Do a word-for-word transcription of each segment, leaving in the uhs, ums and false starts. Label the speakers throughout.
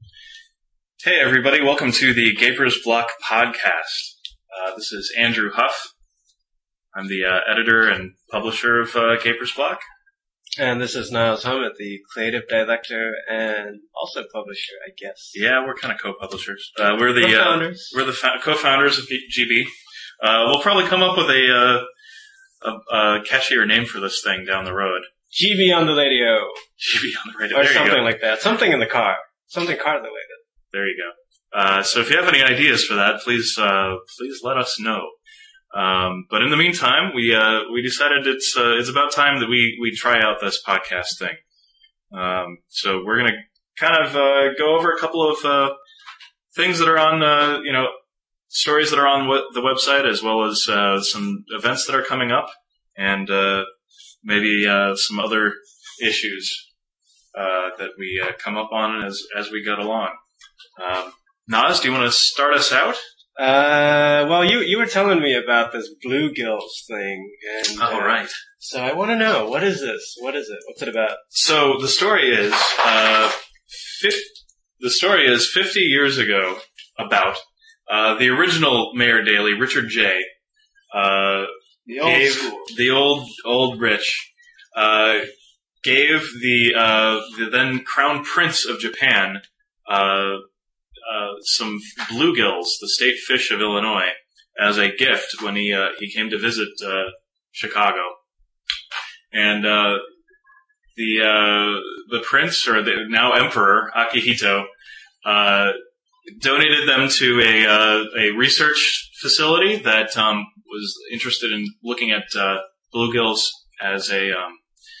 Speaker 1: Hey everybody, welcome to the Gaper's Block podcast. Uh, this is Andrew Huff. I'm the uh, editor and publisher of uh, Gaper's Block.
Speaker 2: And this is Niles Hummett, the creative director and also publisher, I guess.
Speaker 1: Yeah, we're kind of co-publishers. Uh, we're the
Speaker 2: co-founders.
Speaker 1: Uh, we're the fa- co-founders of G B. Uh, we'll probably come up with a, uh, a, a catchier name for this thing down the road.
Speaker 2: G B on the radio.
Speaker 1: G B on the radio.
Speaker 2: Or
Speaker 1: there
Speaker 2: something
Speaker 1: you go.
Speaker 2: like that. Something in the car. Something car related.
Speaker 1: There you go. Uh, so if you have any ideas for that, please uh, please let us know. Um, but in the meantime, we uh, we decided it's uh, it's about time that we, we try out this podcast thing. Um, so we're gonna kind of uh, go over a couple of uh, things that are on uh, you know stories that are on w- the website, as well as uh, some events that are coming up, and uh, maybe uh, some other issues uh, that we uh, come up on as as we get along. Um, Naz, do you want to start us out?
Speaker 2: Uh, well, you you were telling me about this bluegills thing. And,
Speaker 1: Oh,
Speaker 2: uh,
Speaker 1: right.
Speaker 2: So I want to know, what is this? What is it? What's it about?
Speaker 1: So the story is, uh, fif- the story is fifty years ago, about, uh, the original Mayor Daley, Richard J., uh,
Speaker 2: The old
Speaker 1: gave
Speaker 2: school.
Speaker 1: the old, old Rich, uh, gave the, uh, the then Crown Prince of Japan, uh, uh, some bluegills, the state fish of Illinois, as a gift when he, uh, he came to visit, uh, Chicago. And, uh, the, uh, the prince, or the now emperor, Akihito, uh, donated them to a, uh, a research facility that, um, was interested in looking at, uh, bluegills as a, um,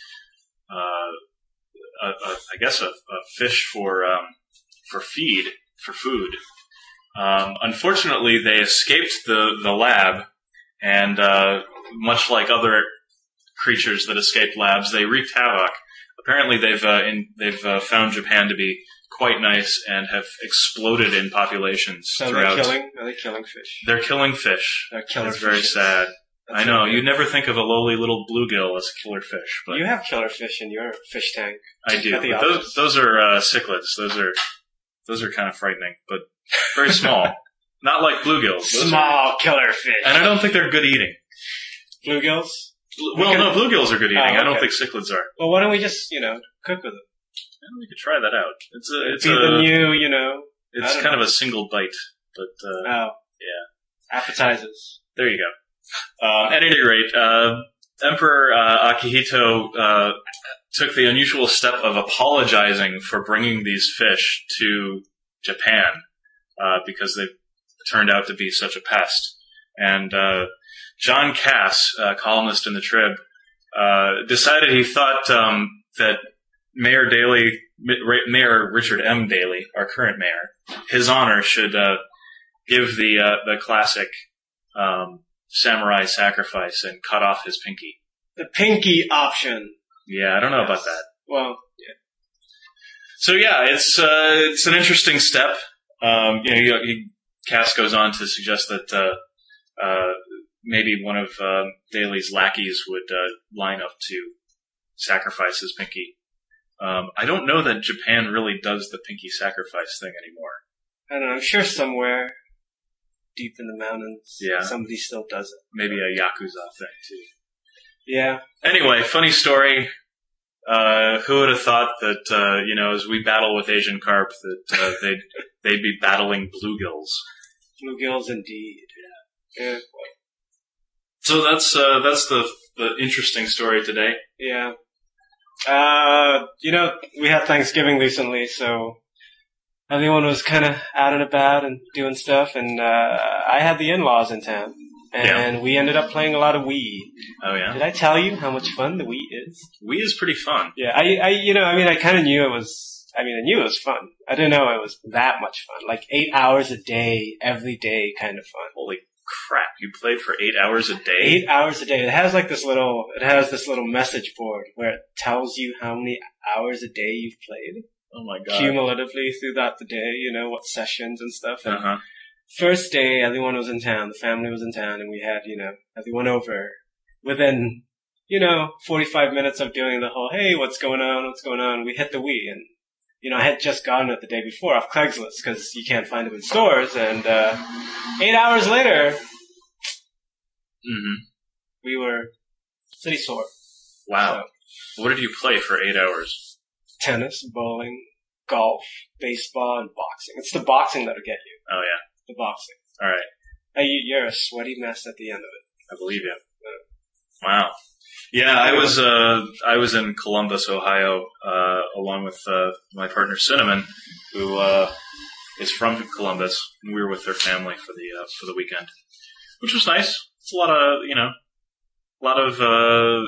Speaker 1: uh, a, a, I guess a, a fish for, um, for feed, for food. Um, unfortunately, they escaped the, the lab, and, uh, much like other creatures that escaped labs, they wreaked havoc. Apparently, they've uh, in, they've uh, found Japan to be quite nice and have exploded in populations
Speaker 2: So
Speaker 1: throughout.
Speaker 2: they're killing, are they killing fish?
Speaker 1: They're killing fish.
Speaker 2: They're killer
Speaker 1: It's very
Speaker 2: fishes.
Speaker 1: sad.
Speaker 2: That's
Speaker 1: I know.
Speaker 2: okay.
Speaker 1: You never think of a lowly little bluegill as a killer fish, but
Speaker 2: You have killer fish in your fish tank.
Speaker 1: I do.
Speaker 2: at the
Speaker 1: But those,
Speaker 2: office.
Speaker 1: those are uh, cichlids. Those are those are kind of frightening, but very small. Not like bluegills. Those are-
Speaker 2: Small killer fish.
Speaker 1: and I don't think they're good eating.
Speaker 2: Bluegills?
Speaker 1: Well, no, bluegills are good eating.
Speaker 2: Oh,
Speaker 1: I don't
Speaker 2: okay.
Speaker 1: think cichlids are.
Speaker 2: Well, why don't we just, you know, cook with them?
Speaker 1: Yeah, we could try that out. It's a, it's
Speaker 2: Be
Speaker 1: a,
Speaker 2: the new, you know,
Speaker 1: it's
Speaker 2: I don't
Speaker 1: kind
Speaker 2: know.
Speaker 1: of a single bite, but uh,
Speaker 2: oh,
Speaker 1: yeah.
Speaker 2: appetizers.
Speaker 1: There you go. Um, at any rate, uh, Emperor uh, Akihito uh, took the unusual step of apologizing for bringing these fish to Japan uh, because they turned out to be such a pest. And uh, John Cass, uh, columnist in the Trib, uh, decided he thought um, that Mayor Daley, Mayor Richard M. Daley, our current mayor, his honor should uh, give the uh, the classic um, samurai sacrifice and cut off his pinky.
Speaker 2: The pinky option.
Speaker 1: Yeah, I don't know about that.
Speaker 2: Well, yeah.
Speaker 1: So yeah, it's uh, it's an interesting step. Um, you know, he, he, Cass goes on to suggest that uh, uh, maybe one of uh, Daley's lackeys would uh, line up to sacrifice his pinky. Um, I don't know that Japan really does the pinky sacrifice thing anymore.
Speaker 2: I don't know. I'm sure somewhere deep in the mountains,
Speaker 1: Yeah.
Speaker 2: somebody still does it.
Speaker 1: Maybe a Yakuza thing too.
Speaker 2: Yeah.
Speaker 1: Anyway, funny story. Uh, who would have thought that, uh, you know, as we battle with Asian carp, that uh, they'd they'd be battling bluegills.
Speaker 2: Bluegills indeed. Yeah. Yeah.
Speaker 1: So that's uh, that's the the interesting story today.
Speaker 2: Yeah. Uh, you know, we had Thanksgiving recently, so everyone was kind of out and about and doing stuff, and uh, I had the in-laws in town, and
Speaker 1: Yeah.
Speaker 2: we ended up playing a lot of Wii.
Speaker 1: Oh yeah,
Speaker 2: Did I tell you how much fun the Wii is?
Speaker 1: Wii is pretty fun.
Speaker 2: Yeah, I, I, you know, I mean, I kind of knew it was, I mean, I knew it was fun. I didn't know it was that much fun. Like eight hours a day, every day kind of fun.
Speaker 1: Holy crap! You played for eight hours a day.
Speaker 2: Eight hours a day. It has like this little, it has this little message board where it tells you how many hours a day you've played.
Speaker 1: Oh my god.
Speaker 2: Cumulatively throughout the day, you know, what sessions and stuff. And
Speaker 1: Uh huh.
Speaker 2: first day, everyone was in town, the family was in town, and we had, you know, everyone over. Within, you know, forty-five minutes of doing the whole, hey, what's going on, what's going on, we hit the Wii, and, you know, I had just gotten it the day before off Craigslist because you can't find them in stores. And uh, eight hours later,
Speaker 1: mm-hmm.
Speaker 2: we were city sore.
Speaker 1: Wow. So, what did you play for eight hours?
Speaker 2: Tennis, bowling, golf, baseball, and boxing. It's the boxing that'll get you.
Speaker 1: Oh, yeah.
Speaker 2: The boxing.
Speaker 1: All right.
Speaker 2: Uh, you, you're a sweaty mess at the end of it.
Speaker 1: I believe you. Wow. Yeah, I was uh, I was in Columbus, Ohio, uh, along with uh, my partner Cinnamon, who uh, is from Columbus. And we were with their family for the uh, for the weekend, which was nice. It's a lot of you know, a lot of uh,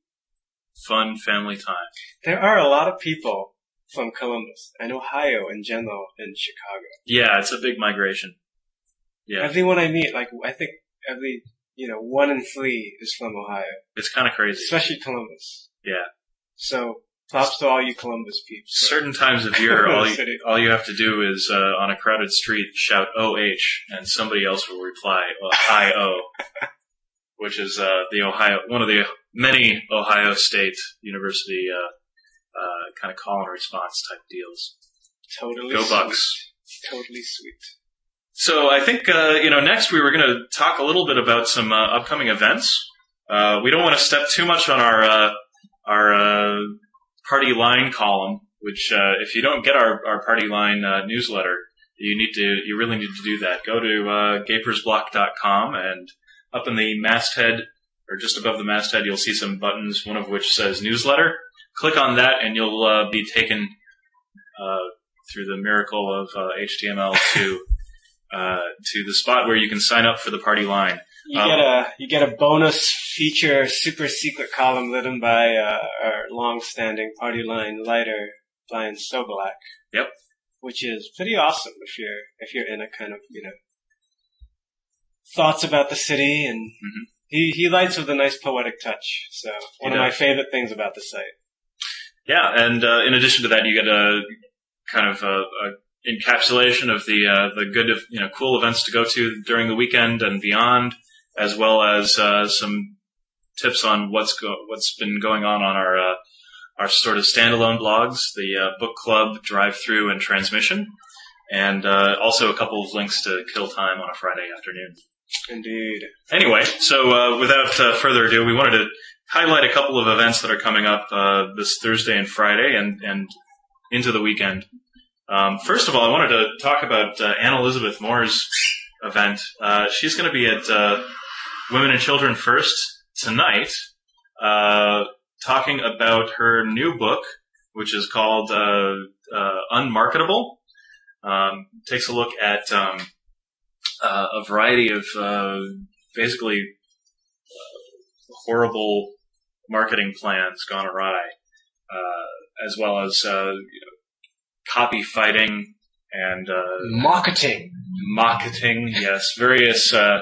Speaker 1: fun family time.
Speaker 2: There are a lot of people from Columbus and Ohio in general in Chicago.
Speaker 1: Yeah, it's a big migration. Yeah,
Speaker 2: everyone I meet, like I think every. You know, one in three is from Ohio.
Speaker 1: It's kind of crazy.
Speaker 2: Especially Columbus.
Speaker 1: Yeah.
Speaker 2: So, props to all you Columbus peeps. So.
Speaker 1: Certain times of year, all you, all you have to do is, uh, on a crowded street, shout O H, and somebody else will reply, I O, which is, uh, the Ohio, one of the many Ohio State University, uh, uh, kind of call and response type deals.
Speaker 2: Totally
Speaker 1: Go
Speaker 2: sweet.
Speaker 1: Bucks.
Speaker 2: Totally sweet.
Speaker 1: So I think, uh, you know, next we were going to talk a little bit about some uh, upcoming events. Uh, we don't want to step too much on our uh, our uh, party line column, which uh, if you don't get our, our party line uh, newsletter, you need to you really need to do that. Go to uh, gapers block dot com, and up in the masthead, or just above the masthead, you'll see some buttons, one of which says newsletter. Click on that, and you'll uh, be taken uh, through the miracle of uh, H T M L to Uh, to the spot where you can sign up for the party line.
Speaker 2: You
Speaker 1: um,
Speaker 2: get a you get a bonus feature, super secret column written by uh, our long-standing party line lighter, Brian Sobelak.
Speaker 1: Yep. Which
Speaker 2: is pretty awesome if you're if you're in a kind of you know thoughts about the city, and mm-hmm. he he writes with a nice poetic touch. So one he of does. my favorite things about the site.
Speaker 1: Yeah, and uh, in addition to that, you get a kind of a, a encapsulation of the uh, the good, you know, cool events to go to during the weekend and beyond, as well as uh, some tips on what's go- what's been going on on our uh, our sort of standalone blogs, the uh, book club, drive through, and transmission, and uh, also a couple of links to kill time on a Friday afternoon.
Speaker 2: Indeed.
Speaker 1: Anyway, so uh, without uh, further ado, we wanted to highlight a couple of events that are coming up uh, this Thursday and Friday, and and into the weekend. Um, first of all, I wanted to talk about uh, Anne Elizabeth Moore's event. Uh, she's going to be at uh, Women and Children First tonight, uh, talking about her new book, which is called uh, uh, Unmarketable. Um, takes a look at um, uh, a variety of uh, basically uh, horrible marketing plans gone awry, uh, as well as uh, you know, copy fighting and uh,
Speaker 2: marketing,
Speaker 1: marketing. Yes, various, uh,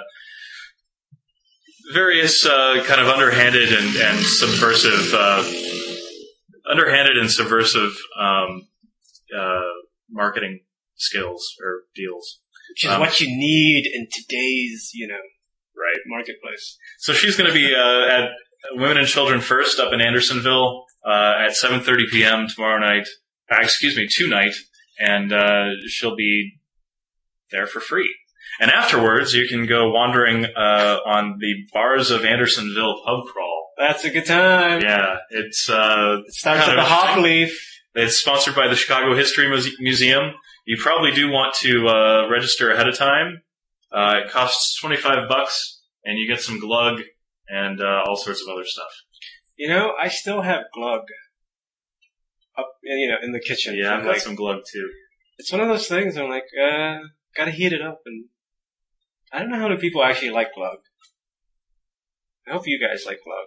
Speaker 1: various uh, kind of underhanded and, and subversive, uh, underhanded and subversive um, uh, marketing skills or deals,
Speaker 2: which is um, what you need in today's, you know,
Speaker 1: right
Speaker 2: marketplace.
Speaker 1: So she's going to be uh, at Women and Children First up in Andersonville uh, at seven thirty p.m. tomorrow night. Uh, excuse me, tonight, and uh, she'll be there for free. And afterwards, you can go wandering uh, on the Bars of Andersonville pub crawl.
Speaker 2: That's a good time.
Speaker 1: Yeah, it's uh,
Speaker 2: it starts at the Hop Leaf.
Speaker 1: It's sponsored by the Chicago History Muse- Museum. You probably do want to uh, register ahead of time. Uh, it costs twenty-five bucks, and you get some glug and uh, all sorts of other stuff.
Speaker 2: You know, I still have glug. Up, you know, in the kitchen.
Speaker 1: Yeah, I've got like, some glug too.
Speaker 2: It's one of those things. I'm like, uh, gotta heat it up, and I don't know how many people actually like glug. I hope you guys like glug.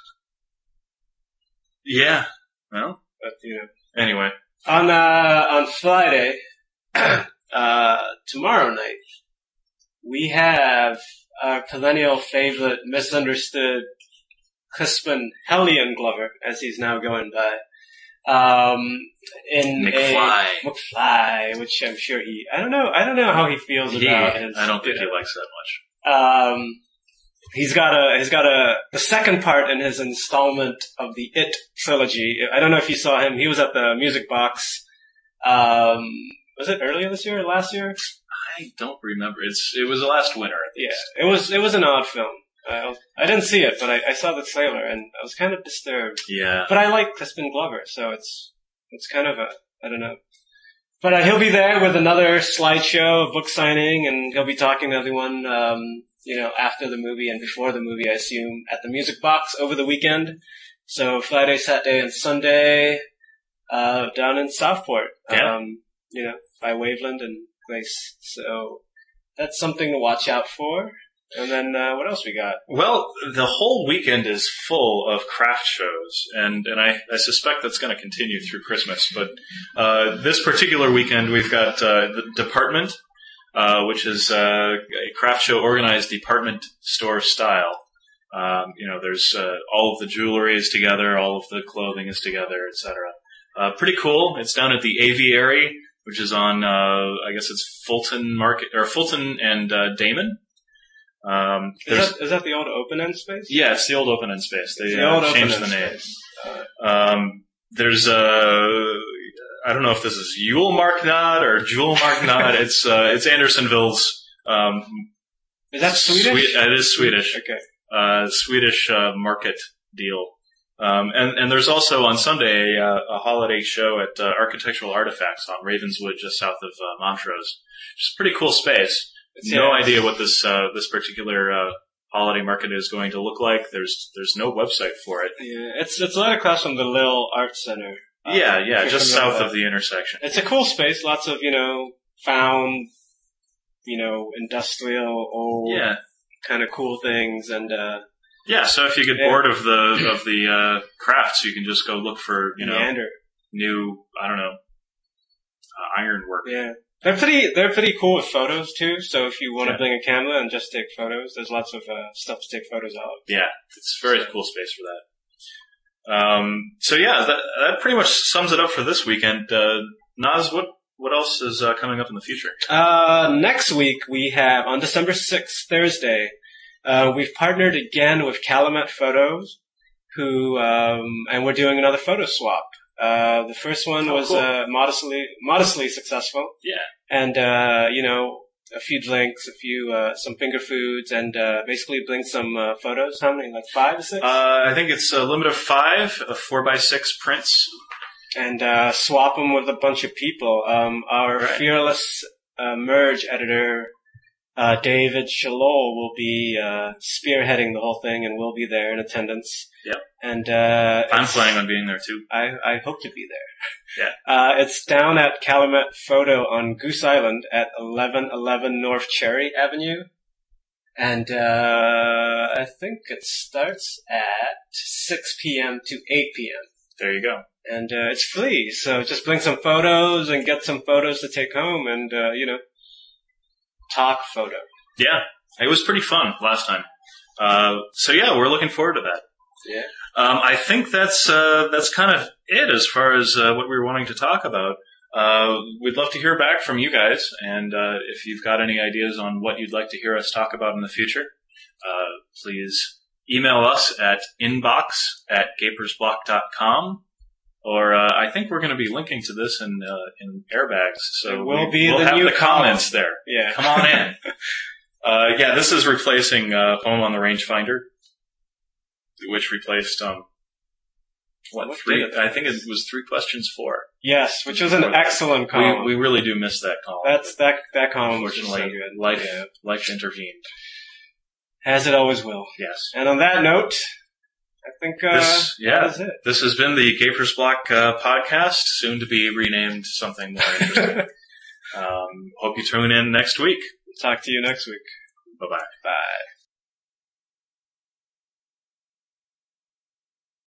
Speaker 1: Yeah. Well,
Speaker 2: but you know.
Speaker 1: Anyway,
Speaker 2: on uh, on Friday, uh, tomorrow night, we have our perennial favorite, misunderstood Crispin Hellion Glover, as he's now going by. Um, in
Speaker 1: McFly.
Speaker 2: a McFly, which I'm sure he, I don't know, I don't know how he feels
Speaker 1: he,
Speaker 2: about his.
Speaker 1: I don't think
Speaker 2: you know,
Speaker 1: he likes that much.
Speaker 2: Um, he's got a, he's got a, the second part in his installment of the It trilogy. I don't know if you saw him. He was at the Music Box, Um, was it earlier this year or last year?
Speaker 1: I don't remember. It's it was last winter. I think.
Speaker 2: Yeah, it was. It was an odd film. I, I didn't see it, but I, I saw the trailer and I was kind of disturbed.
Speaker 1: Yeah.
Speaker 2: But I like Crispin Glover, so it's it's kind of a I don't know. But uh, he'll be there with another slideshow, a book signing, and he'll be talking to everyone. Um, you know, after the movie and before the movie, I assume, at the Music Box over the weekend. So Friday, Saturday, and Sunday, uh, down in Southport.
Speaker 1: Yeah.
Speaker 2: Um, you know, by Waveland and Grace. So that's something to watch out for. And then, uh, what else we got?
Speaker 1: Well, the whole weekend is full of craft shows, and, and I, I suspect that's going to continue through Christmas. But uh, this particular weekend, we've got uh, the Department, uh, which is uh, a craft show organized department store style. Um, you know, there's uh, all of the jewelry is together, all of the clothing is together, et cetera. Uh, pretty cool. It's down at the Aviary, which is on, uh, I guess it's Fulton Market or Fulton and uh, Damon. Um,
Speaker 2: is, that, is that the old open end space?
Speaker 1: Yeah, it's the old open end space. They
Speaker 2: the
Speaker 1: uh, changed the name. Um, there's a, uh, I don't know if this is Yule Marknad or Jewel Marknad. it's uh, it's Andersonville's. Um,
Speaker 2: is that Swedish?
Speaker 1: Swe- it is Swedish.
Speaker 2: Okay.
Speaker 1: Uh, Swedish uh, market deal. Um, and, and there's also on Sunday a, a holiday show at uh, Architectural Artifacts on Ravenswood, just south of uh, Montrose. It's a pretty cool space.
Speaker 2: Yeah,
Speaker 1: no idea what this uh, this particular uh, holiday market is going to look like. There's there's no website for it.
Speaker 2: Yeah, it's it's right across from the Lille Art Center.
Speaker 1: Uh, yeah, yeah, just south of the intersection.
Speaker 2: It's a cool space. Lots of you know found, you know, industrial old
Speaker 1: yeah.
Speaker 2: kind of cool things and. uh
Speaker 1: Yeah, so if you get
Speaker 2: yeah.
Speaker 1: bored of the of the uh, crafts, you can just go look for you know
Speaker 2: Meander.
Speaker 1: new I don't know uh, ironwork.
Speaker 2: Yeah. They're pretty. They're pretty cool with photos too. So if you want to
Speaker 1: yeah.
Speaker 2: bring a camera and just take photos, there's lots of uh, stuff to take photos of.
Speaker 1: Yeah, it's a very cool space for that. Um, so yeah, that, that pretty much sums it up for this weekend. Uh, Naz, what what else is uh, coming up in the future?
Speaker 2: Uh, next week we have on December sixth, Thursday. Uh, we've partnered again with Calumet Photos, who um, and we're doing another photo swap. Uh, the first one
Speaker 1: oh,
Speaker 2: was,
Speaker 1: cool.
Speaker 2: uh, modestly, modestly successful.
Speaker 1: Yeah.
Speaker 2: And, uh, you know, a few drinks, a few, uh, some finger foods, and, uh, basically bring some, uh, photos. How many? Like five or six?
Speaker 1: Uh, I think it's a limit of five, of four by six prints.
Speaker 2: And, uh, swap them with a bunch of people. Um, our
Speaker 1: right.
Speaker 2: fearless, uh, merge editor, uh, David Shalol will be, uh, spearheading the whole thing and we'll be there in attendance.
Speaker 1: Yep.
Speaker 2: And, uh,
Speaker 1: I'm planning on being there too.
Speaker 2: I, I hope to be there.
Speaker 1: Yeah.
Speaker 2: Uh, it's down at Calumet Photo on Goose Island at eleven eleven North Cherry Avenue. And, uh, I think it starts at six p.m. to eight p.m.
Speaker 1: There you go.
Speaker 2: And, uh, it's free. So just bring some photos and get some photos to take home and, uh, you know, talk photo.
Speaker 1: Yeah. It was pretty fun last time. Uh, so yeah, we're looking forward to that.
Speaker 2: Yeah.
Speaker 1: Um, I think that's uh, that's kind of it as far as uh, what we were wanting to talk about. Uh, we'd love to hear back from you guys, and uh, if you've got any ideas on what you'd like to hear us talk about in the future, uh, please email us at inbox at gapersblock dot com. Or uh, I think we're going to be linking to this in uh, in airbags, so
Speaker 2: it will
Speaker 1: we,
Speaker 2: be
Speaker 1: we'll
Speaker 2: the
Speaker 1: have
Speaker 2: new
Speaker 1: the comments
Speaker 2: column.
Speaker 1: there.
Speaker 2: Yeah,
Speaker 1: come on in. uh, yeah, this is replacing uh, Home on the Rangefinder, which replaced um what,
Speaker 2: what
Speaker 1: three? I think it was three questions four.
Speaker 2: Yes, which was an excellent column.
Speaker 1: We we really do miss that column.
Speaker 2: That's that that column was just so
Speaker 1: Unfortunately,
Speaker 2: good.
Speaker 1: life
Speaker 2: Yeah.
Speaker 1: life intervened.
Speaker 2: As it always will.
Speaker 1: Yes.
Speaker 2: And on that note, I think uh,
Speaker 1: This, yeah,
Speaker 2: that is it.
Speaker 1: This has been the Gapers Block uh, podcast, soon to be renamed something more interesting. um, hope you tune in next week.
Speaker 2: Talk to you next week.
Speaker 1: Bye bye.
Speaker 2: Bye.